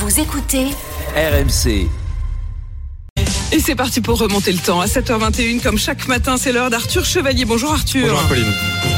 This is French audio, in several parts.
Vous écoutez RMC. Et c'est parti pour remonter le temps. À 7h21, comme chaque matin, c'est l'heure d'Arthur Chevalier. Bonjour Arthur. Bonjour Apolline.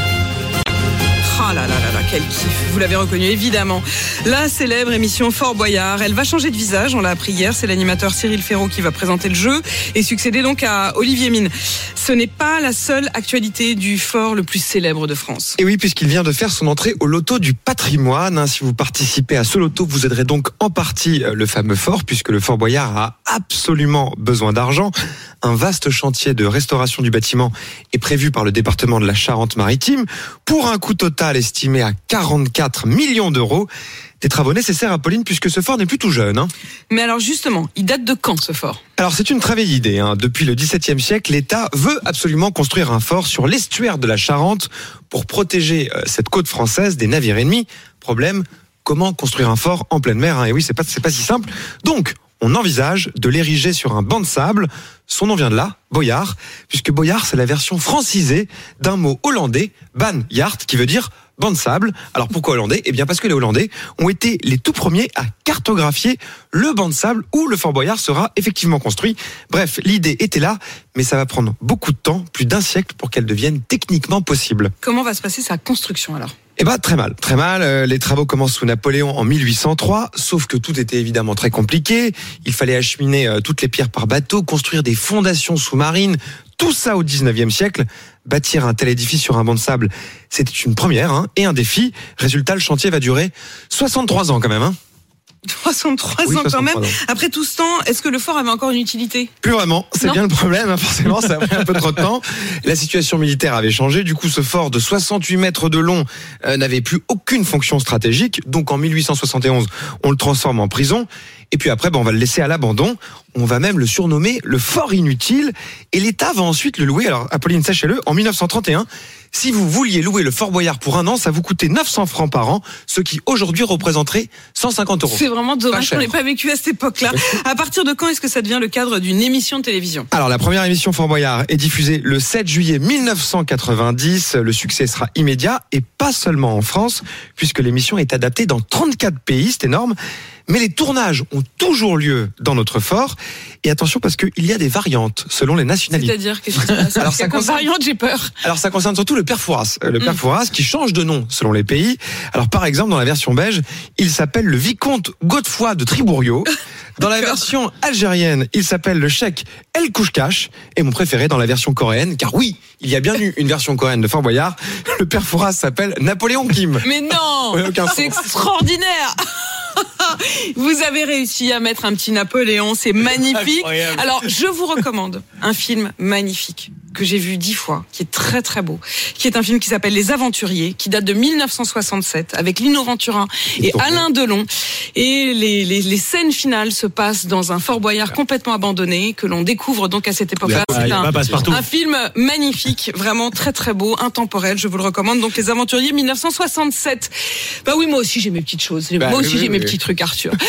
Ah là là là là, quel kiff. Vous l'avez reconnu évidemment. La célèbre émission Fort Boyard. Elle va changer de visage, on l'a appris hier. C'est l'animateur Cyril Ferraud qui va présenter le jeu et succéder donc à Olivier Mine. Ce n'est pas la seule actualité du fort le plus célèbre de France. Et oui, puisqu'il vient de faire son entrée au loto du patrimoine. Si vous participez à ce loto, vous aiderez donc en partie le fameux fort, puisque le Fort Boyard a absolument besoin d'argent. Un vaste chantier de restauration du bâtiment est prévu par le département de la Charente-Maritime pour un coût total estimé à 44 millions d'euros. Des travaux nécessaires, Apolline, puisque ce fort n'est plus tout jeune. Mais alors justement, il date de quand ce fort ? Alors c'est une très vieille idée. Depuis le XVIIe siècle, l'État veut absolument construire un fort sur l'estuaire de la Charente pour protéger cette côte française des navires ennemis. Problème, comment construire un fort en pleine mer ? Et oui, c'est pas si simple. Donc, on envisage de l'ériger sur un banc de sable. Son nom vient de là, Boyard, puisque Boyard, c'est la version francisée d'un mot hollandais, banjaard, qui veut dire banc de sable. Alors pourquoi hollandais ? Eh bien parce que les Hollandais ont été les tout premiers à cartographier le banc de sable où le Fort Boyard sera effectivement construit. Bref, l'idée était là, mais ça va prendre beaucoup de temps, plus d'un siècle, pour qu'elle devienne techniquement possible. Comment va se passer sa construction alors ? Eh ben très mal. Les travaux commencent sous Napoléon en 1803, sauf que tout était évidemment très compliqué. Il fallait acheminer toutes les pierres par bateau, construire des fondations sous-marines, tout ça au 19e siècle. Bâtir un tel édifice sur un banc de sable, c'était une première et un défi. Résultat, le chantier va durer 63 ans quand même. 63 ans quand même. Après tout ce temps, est-ce que le fort avait encore une utilité ? Plus vraiment, c'est bien le problème, forcément, ça a pris un peu trop de temps. La situation militaire avait changé, du coup ce fort de 68 mètres de long n'avait plus aucune fonction stratégique, donc en 1871, on le transforme en prison, et puis après on va le laisser à l'abandon, on va même le surnommer le fort inutile, et l'État va ensuite le louer, alors Apolline, sachez-le, en 1931, si vous vouliez louer le Fort Boyard pour un an, ça vous coûtait 900 francs par an, ce qui aujourd'hui représenterait 150 euros. C'est vraiment dommage qu'on n'ait pas vécu à cette époque-là. À partir de quand est-ce que ça devient le cadre d'une émission de télévision ? Alors la première émission Fort Boyard est diffusée le 7 juillet 1990. Le succès sera immédiat et pas seulement en France, puisque l'émission est adaptée dans 34 pays, c'est énorme. Mais les tournages ont toujours lieu dans notre fort. Et attention, parce qu'il y a des variantes selon les nationalités. C'est-à-dire, qu'est-ce qui se passe ? Alors, ça concerne variante, j'ai peur. Alors, ça concerne surtout le père Fouras. Le père Fouras qui change de nom selon les pays. Alors, par exemple, dans la version belge, il s'appelle le vicomte Godefroy de Tribourioux. Dans la version algérienne, il s'appelle le cheikh El Kouchkash. Et mon préféré dans la version coréenne, car oui, il y a bien eu une version coréenne de Fort Boyard. Le père Fouras s'appelle Napoléon Kim. Mais non, c'est extraordinaire. Vous avez réussi à mettre un petit Napoléon, c'est magnifique. Incroyable. Alors, je vous recommande un film magnifique que j'ai vu 10 fois, qui est très très beau, qui est un film qui s'appelle Les Aventuriers, qui date de 1967, avec Lino Ventura et Alain Delon. Et les scènes finales se passent dans un Fort Boyard complètement abandonné, que l'on découvre donc à cette époque-là. C'est un film magnifique, vraiment très très beau, intemporel, je vous le recommande. Donc Les Aventuriers 1967. Bah oui, moi aussi j'ai mes petites choses. Moi aussi j'ai mes petits trucs, Arthur.